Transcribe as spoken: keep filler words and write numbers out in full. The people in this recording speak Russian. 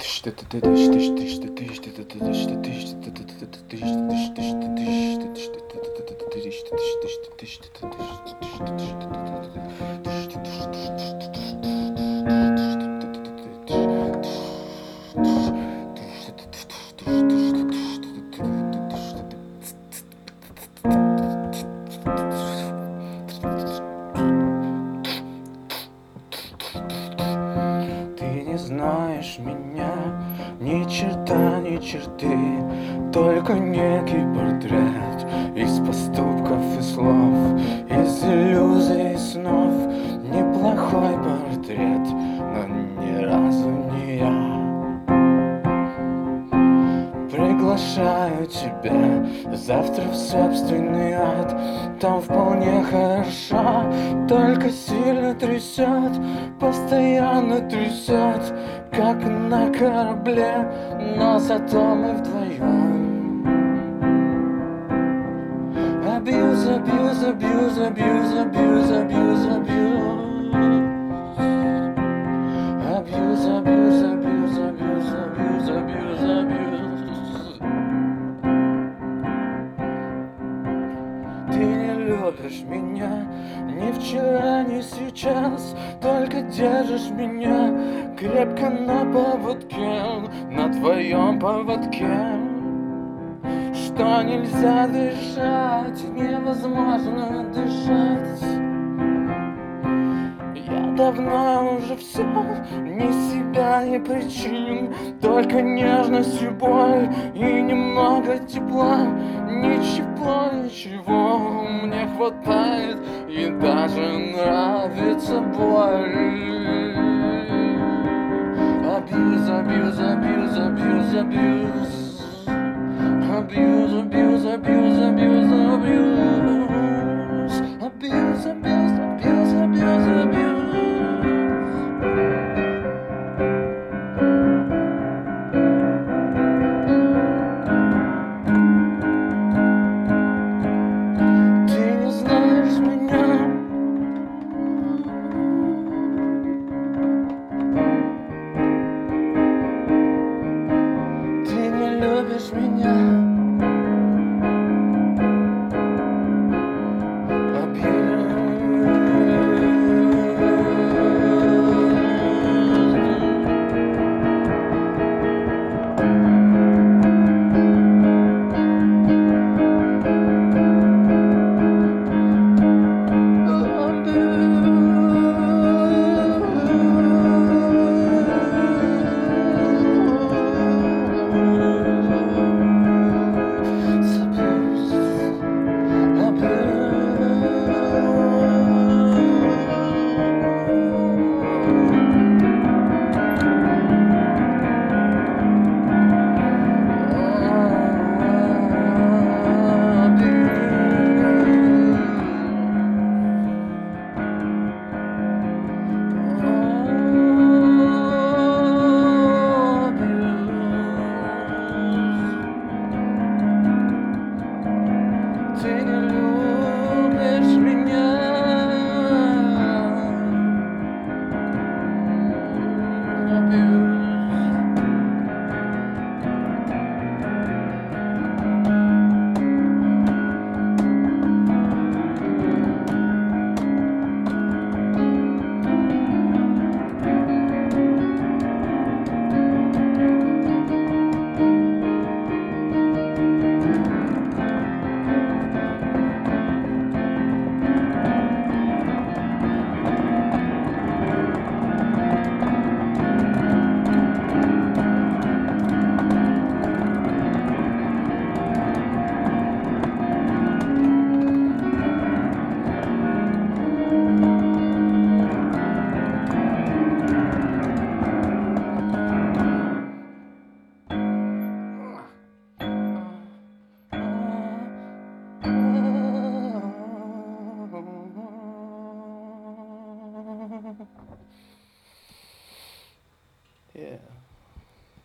Не знаешь меня, ни черта, ни черты, только некий портрет из поступков и слов, из иллюзий и снов. Неплохой портрет, но ни разу не я. Приглашаю тебя завтра в собственный ад. Там вполне хорошо, только сильно трясет, постоянно трясет, как на корабле, но зато мы вдвоем. Абьюз, абьюз, абьюз, абьюз, абьюз, абьюз, абьюз. Абьюз, абьюз, абьюз, абьюз, абьюз, абьюз, абьюз. Ты не любишь меня ни вчера, ни сейчас, только держишь меня крепко на поводке, на твоем поводке. Что нельзя дышать, невозможно дышать. Я давно уже все, ни себя, ни причин, только нежность и боль и немного тепла. Ничего, ничего мне хватает и даже нравится боль. Абьюз, абьюз, абьюз, абьюз, абьюз. Abuse, abuse, abuse, abuse, abuse, abuse, abuse.